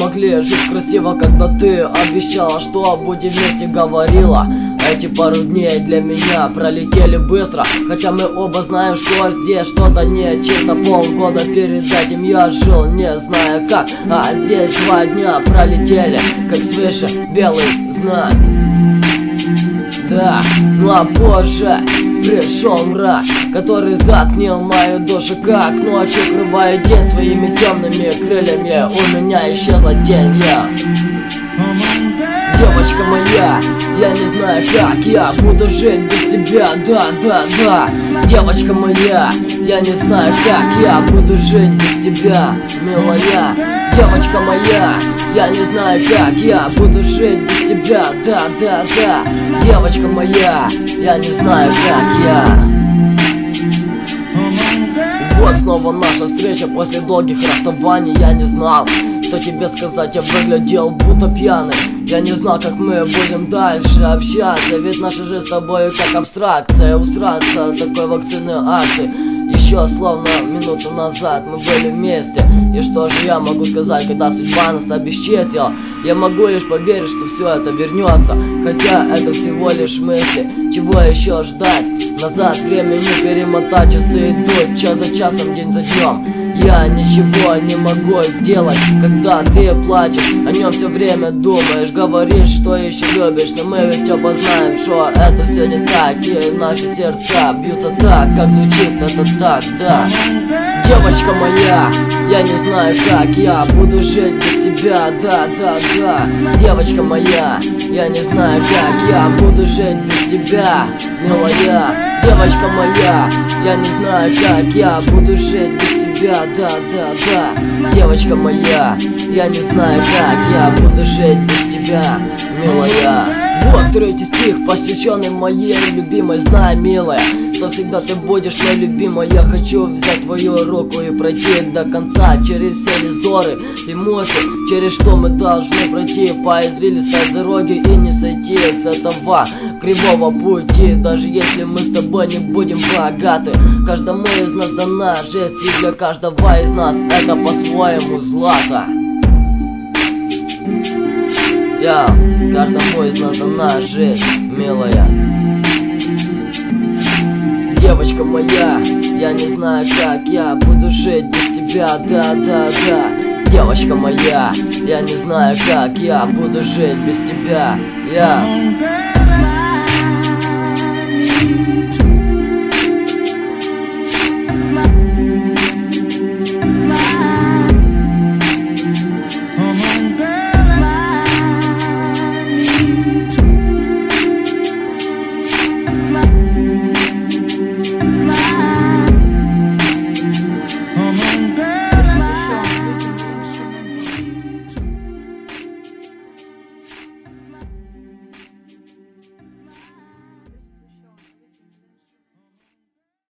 могли жить красиво, когда ты обещала, что будем вместе, говорила. Эти пару дней для меня пролетели быстро, хотя мы оба знаем, что здесь что-то нечисто. Полгода перед этим я жил, не зная как, а здесь 2 дня пролетели, как свыше белый знак. Да, ну а позже пришел мрак, который затмил мою душу, как ночь укрывает день своими темными крыльями. У меня исчезла тень, девочка моя, я не знаю, как я буду жить без тебя, да. Девочка моя, я не знаю, как я буду жить без тебя, милая. Девочка моя, я не знаю, как я буду жить без тебя, да. Девочка моя, я не знаю, как я. Вот снова наша встреча после долгих расставаний. Я не знал, что тебе сказать, я выглядел будто пьяный. Я не знал, как мы будем дальше общаться, ведь наша жизнь с тобой как абстракция. Усраться от такой вакцинной акции. Еще словно минуту назад мы были вместе. И что же я могу сказать, когда судьба нас обесчестила? Я могу лишь поверить, что все это вернется, хотя это всего лишь мысли. Чего еще ждать? Назад время не перемотать, часы идут час за часом, день за днем. Я ничего не могу сделать, когда ты плачешь, о нем все время думаешь, говоришь, что еще любишь, но мы ведь оба знаем, что это все не так, и наши сердца бьются так, как звучит это так, да. Девочка моя, я не знаю, как я буду жить без тебя, да. Девочка моя, я не знаю, как я буду жить без тебя, милая. Девочка моя, я не знаю, как я буду жить без тебя, да. Девочка моя, я не знаю, как я буду жить без тебя, милая. Вот 3-й стих, посвященный моей любимой. Знай, милая, что всегда ты будешь моей любимой. Я хочу взять твою руку и пройти до конца, через все резоры и мысли, через что мы должны пройти по извилистой дороге и не сойти с этого кривого пути. Даже если мы с тобой не будем богаты, каждому из нас дана жизнь, и для каждого из нас это по-своему злато. Каждому из нас дана жизнь, милая. Девочка моя, я не знаю, как я буду жить без тебя, да. Девочка моя, я не знаю, как я буду жить без тебя,